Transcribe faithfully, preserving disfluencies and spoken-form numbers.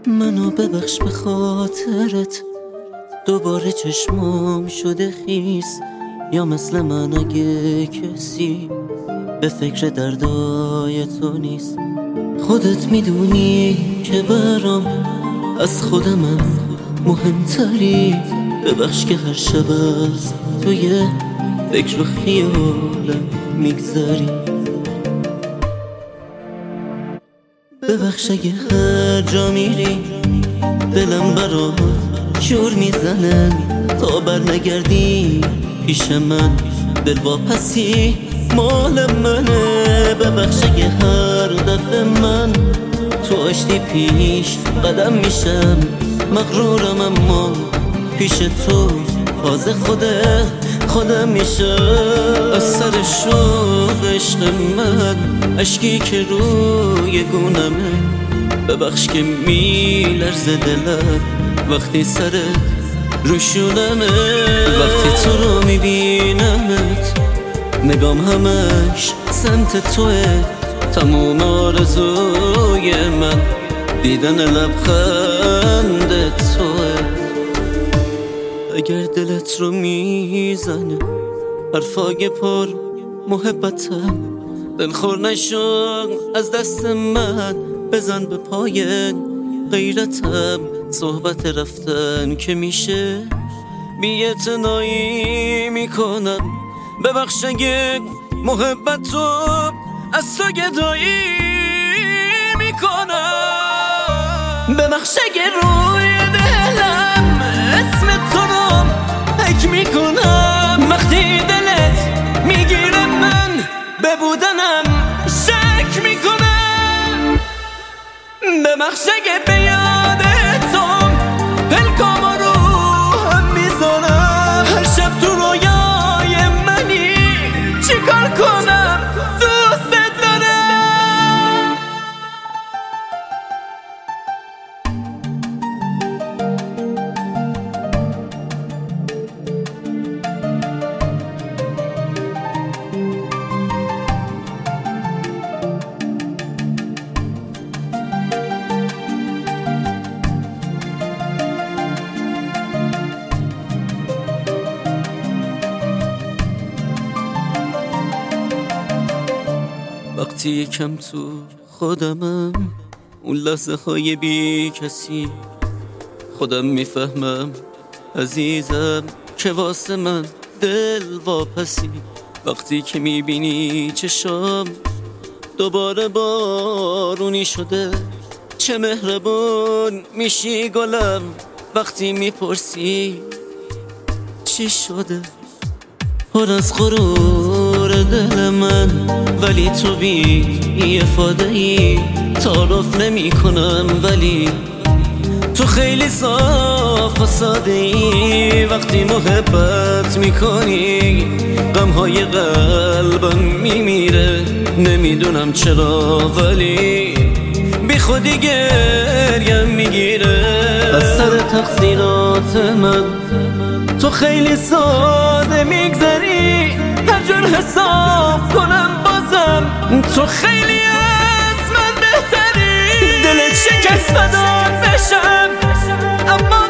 منو ببخش به خاطرت دوباره چشمام شده خیس، یا مثل من اگه کسی به فکر دردای تو نیست. خودت میدونی که برام از خودمم مهمتری. ببخش که هر شب از توی فکر و خیالم میگذری. ببخش اگه هر جا میری دلم برات شور میزنه تا بر نگردی پیش من. دل واپسی مال منه. ببخش اگه هر دفعه من تو آشتی پیش قدم میشم مغرورم، اما پیش تو تازه خوده خودم میشم. از سر شوق عشق من اشکی که روی گونمه. ببخش که میلرزه دلم وقتی سرت روشونمه. وقتی تو رو میبینمت نگام همش سمت توه. تموم آرزوی من دیدن لبخند توه. اگر دلت رو میزنه حرفای پر محبتم، دلخور نشو از دست من، بزن به پای غیرتم. صحبت رفتن که میشه بی‌اعتنایی میکنم. ببخش اگه محبت تو از تو گدایی میکنم. ببخش اگه روی دلم اسم تو رو حک میکنم. وقتی دلت میگیره من به بودنم شک میکنم. ببخش اگه به یاد تو پلکام رو هم میذارم. هر شب تو رویای منی چیکار کنم دوست دارم. وقتی یکم تو خودمم اون لحظه های بی کسی خودم میفهمم عزیزم که واسه من دل واپسی. وقتی که میبینی چشام دوباره بارونی شده، چه مهربون میشی گلم. وقتی میپرسی چی شده پر از غرور دل من، ولی تو بی افاده ای. تعارف نمی کنم ولی تو خیلی صاف و ساده ای. وقتی محبت میکنی غمهای قلبم میمیره. نمیدونم چرا ولی بی خودی گریم میگیره. از سر تقصیرات من تو خیلی ساده میگذری. هر جور حساب کنم بازم تو خیلی از من بهتری. دلت شکست فدات بشم اما